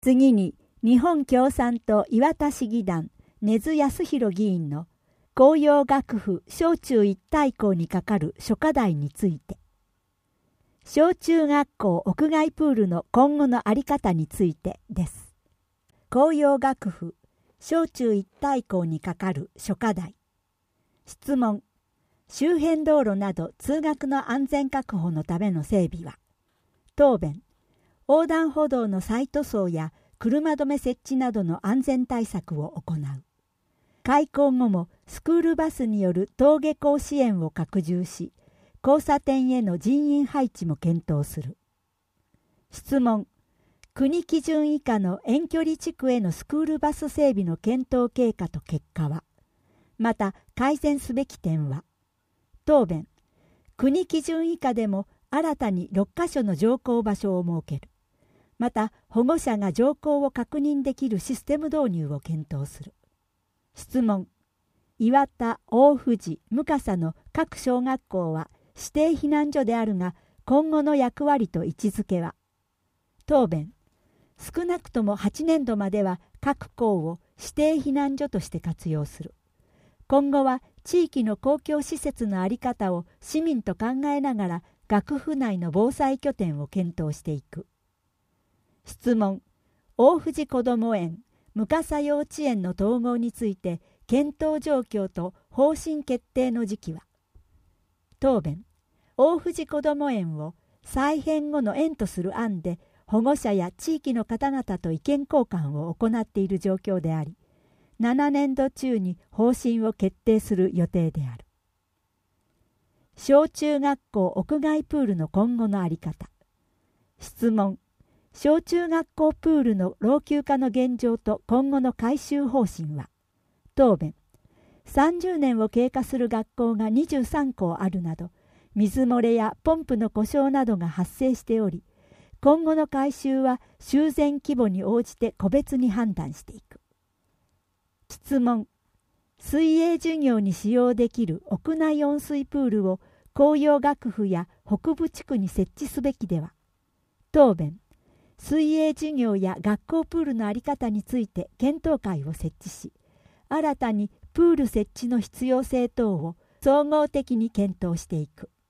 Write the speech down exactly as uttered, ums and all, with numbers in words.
次に、日本共産党磐田市議団根津康弘議員の公用学府小中一体校にかかる諸課題について、小中学校屋外プールの今後の在り方についてです。公用学府小中一体校にかかる諸課題。質問。周辺道路など通学の安全確保のための整備は。答弁。横断歩道の再塗装や車止め設置などの安全対策を行う。開校後もスクールバスによる登下校支援を拡充し、交差点への人員配置も検討する。質問。国基準以下の遠距離地区へのスクールバス整備の検討経過と結果は。また改善すべき点は。答弁。国基準以下でも新たにろっかしょの乗降場所を設ける。また保護者が乗降を確認できるシステム導入を検討する。質問。磐田、大藤、向笠の各小学校は指定避難所であるが、今後の役割と位置づけは。答弁。少なくともはちねんどまでは各校を指定避難所として活用する。今後は地域の公共施設の在り方を市民と考えながら学府内の防災拠点を検討していく。質問。大藤こども園、向笠幼稚園の統合について検討状況と方針決定の時期は。答弁。大藤こども園を再編後の園とする案で保護者や地域の方々と意見交換を行っている状況であり、ななねんど中に方針を決定する予定である。小中学校屋外プールの今後の在り方。質問。小中学校プールの老朽化の現状と今後の改修方針は。答弁。さんじゅうねんを経過する学校がにじゅうさんこうあるなど、水漏れやポンプの故障などが発生しており、今後の改修は修繕規模に応じて個別に判断していく。質問。水泳授業に使用できる屋内温水プールを公用学府や北部地区に設置すべきでは。答弁。水泳授業や学校プールの在り方について検討会を設置し、新たにプール設置の必要性等を総合的に検討していく。